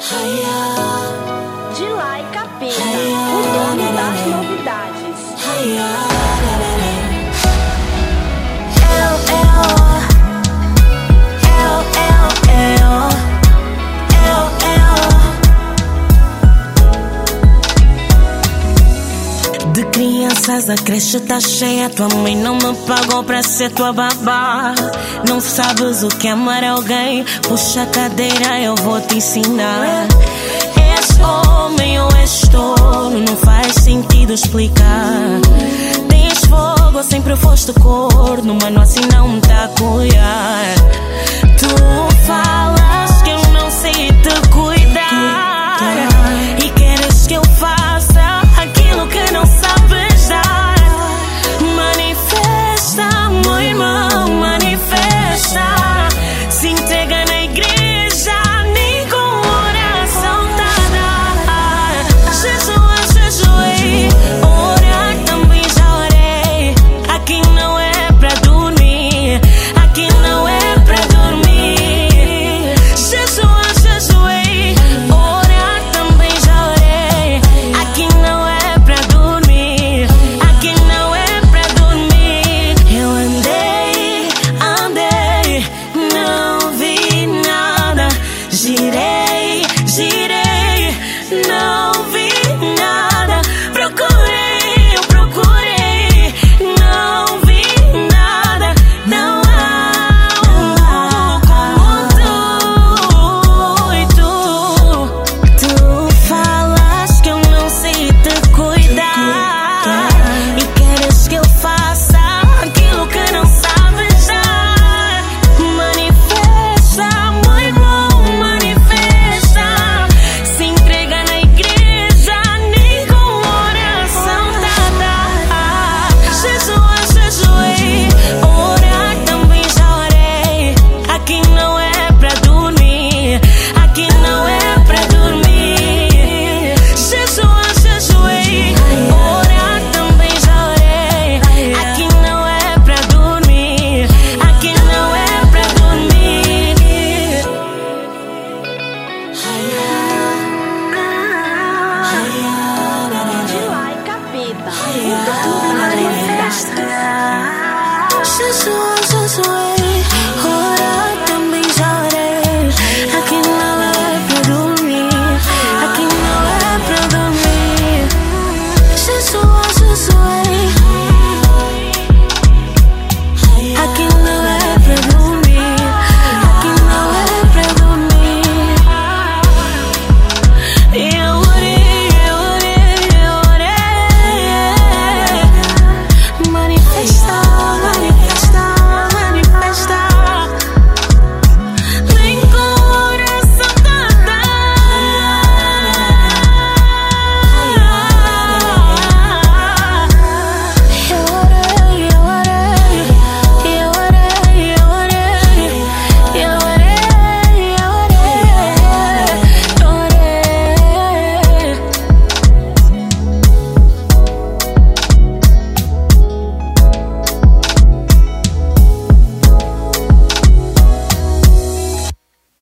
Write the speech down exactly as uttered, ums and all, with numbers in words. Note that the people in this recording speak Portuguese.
De lá e Capeta, o dono das novidades. De crianças a creche tá cheia, tua mãe não me pagou pra ser tua babá. Não sabes o que é amar alguém, puxa a cadeira, eu vou te ensinar. És homem ou és tolo, não faz sentido explicar. Tens fogo, sempre foste corno, mano, assim não me tá a cuidar. Tu falas que eu não sei te cuidar e queres que eu faça aquilo que não sabes dar. Manifesta, meu irmão, manifesta. Se entrega na igreja, nem com oração tá dar. Jejuar, jejuei, orar também já orei. Aqui não é pra dormir, aqui não é pra dormir. Jejuar, jejuei, orar também já orei. Aqui não é pra dormir, aqui não é pra dormir. Eu andei, andei, não vi nada. Girei